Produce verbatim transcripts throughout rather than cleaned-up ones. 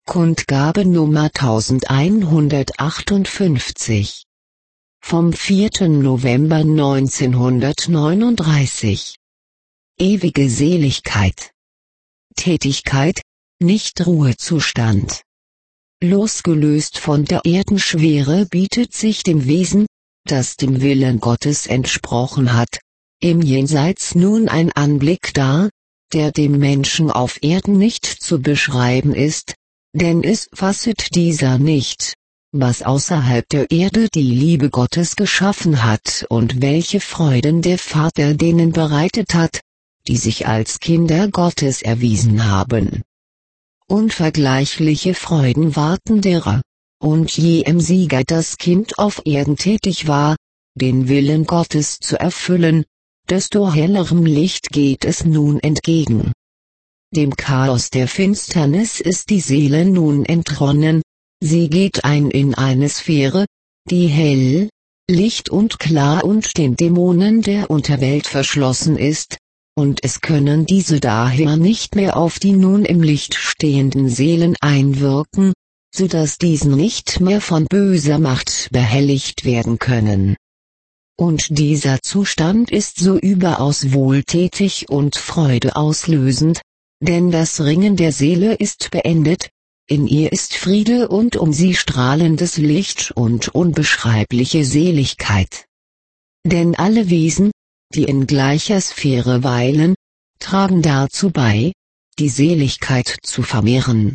Kundgabe Nummer elfhundertachtundfünfzig. Vom vierten November neunzehnhundertneununddreißig. Ewige Seligkeit. Tätigkeit, nicht Ruhezustand. Losgelöst von der Erdenschwere bietet sich dem Wesen, das dem Willen Gottes entsprochen hat, im Jenseits nun ein Anblick dar, der dem Menschen auf Erden nicht zu beschreiben ist, denn es fasset dieser nicht, was außerhalb der Erde die Liebe Gottes geschaffen hat und welche Freuden der Vater denen bereitet hat, die sich als Kinder Gottes erwiesen haben. Unvergleichliche Freuden warten derer, und je emsiger das Kind auf Erden tätig war, den Willen Gottes zu erfüllen, desto hellerem Licht geht es nun entgegen. Dem Chaos der Finsternis ist die Seele nun entronnen, sie geht ein in eine Sphäre, die hell, licht und klar und den Dämonen der Unterwelt verschlossen ist, und es können diese daher nicht mehr auf die nun im Licht stehenden Seelen einwirken, so dass diese nicht mehr von böser Macht behelligt werden können. Und dieser Zustand ist so überaus wohltätig und freudeauslösend, denn das Ringen der Seele ist beendet, in ihr ist Friede und um sie strahlendes Licht und unbeschreibliche Seligkeit. Denn alle Wesen, die in gleicher Sphäre weilen, tragen dazu bei, die Seligkeit zu vermehren.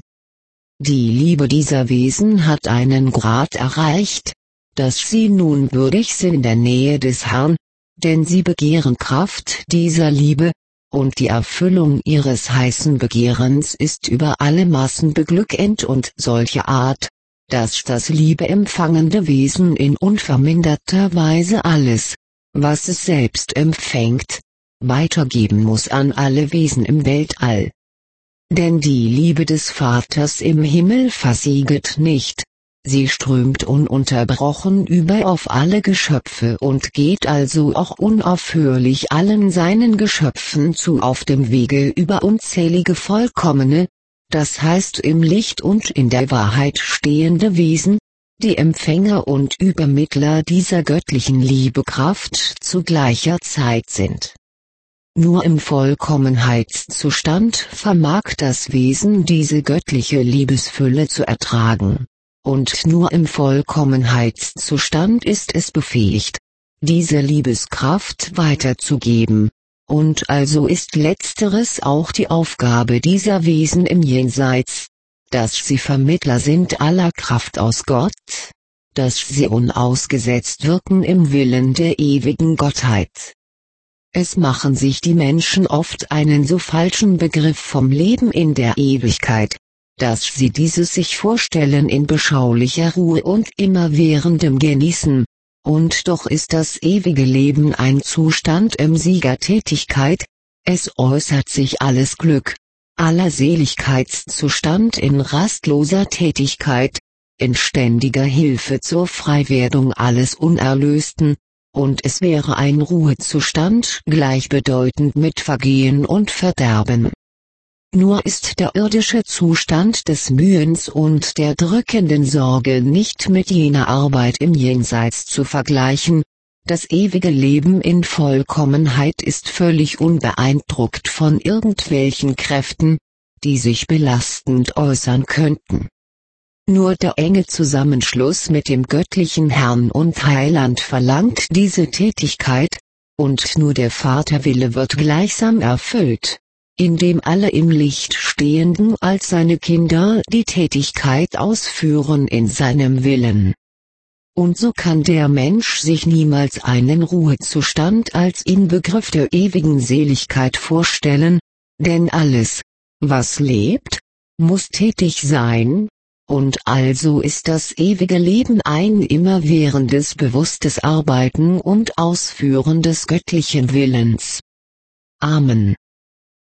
Die Liebe dieser Wesen hat einen Grad erreicht, dass sie nun würdig sind der Nähe des Herrn, denn sie begehren Kraft dieser Liebe, und die Erfüllung ihres heißen Begehrens ist über alle Maßen beglückend und solche Art, dass das liebeempfangende Wesen in unverminderter Weise alles, was es selbst empfängt, weitergeben muss an alle Wesen im Weltall. Denn die Liebe des Vaters im Himmel versieget nicht, sie strömt ununterbrochen über auf alle Geschöpfe und geht also auch unaufhörlich allen seinen Geschöpfen zu auf dem Wege über unzählige vollkommene, das heißt im Licht und in der Wahrheit stehende Wesen, die Empfänger und Übermittler dieser göttlichen Liebekraft zu gleicher Zeit sind. Nur im Vollkommenheitszustand vermag das Wesen diese göttliche Liebesfülle zu ertragen. Und nur im Vollkommenheitszustand ist es befähigt, diese Liebeskraft weiterzugeben, und also ist letzteres auch die Aufgabe dieser Wesen im Jenseits, dass sie Vermittler sind aller Kraft aus Gott, dass sie unausgesetzt wirken im Willen der ewigen Gottheit. Es machen sich die Menschen oft einen so falschen Begriff vom Leben in der Ewigkeit, dass sie dieses sich vorstellen in beschaulicher Ruhe und immerwährendem Genießen, und doch ist das ewige Leben ein Zustand emsiger Tätigkeit, es äußert sich alles Glück, aller Seligkeitszustand in rastloser Tätigkeit, in ständiger Hilfe zur Freiwerdung alles Unerlösten, und es wäre ein Ruhezustand gleichbedeutend mit Vergehen und Verderben. Nur ist der irdische Zustand des Mühens und der drückenden Sorge nicht mit jener Arbeit im Jenseits zu vergleichen, das ewige Leben in Vollkommenheit ist völlig unbeeindruckt von irgendwelchen Kräften, die sich belastend äußern könnten. Nur der enge Zusammenschluss mit dem göttlichen Herrn und Heiland verlangt diese Tätigkeit, und nur der Vaterwille wird gleichsam erfüllt, indem alle im Licht Stehenden als seine Kinder die Tätigkeit ausführen in seinem Willen. Und so kann der Mensch sich niemals einen Ruhezustand als Inbegriff der ewigen Seligkeit vorstellen, denn alles, was lebt, muss tätig sein, und also ist das ewige Leben ein immerwährendes bewusstes Arbeiten und Ausführen des göttlichen Willens. Amen.